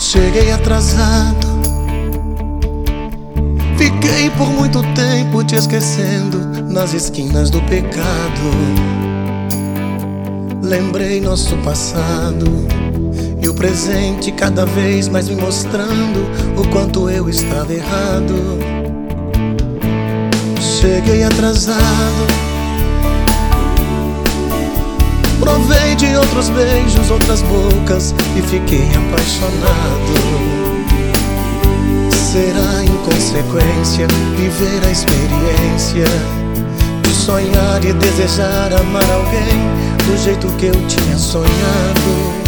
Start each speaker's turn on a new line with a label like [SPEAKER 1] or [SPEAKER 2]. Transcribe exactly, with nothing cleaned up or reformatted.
[SPEAKER 1] Cheguei atrasado, fiquei por muito tempo te esquecendo nas esquinas do pecado. Lembrei nosso passado e o presente cada vez mais me mostrando o quanto eu estava errado. Cheguei atrasado, provei de outros beijos, outras bocas e fiquei apaixonado. Será inconsequência viver a experiência de sonhar e desejar amar alguém do jeito que eu tinha sonhado?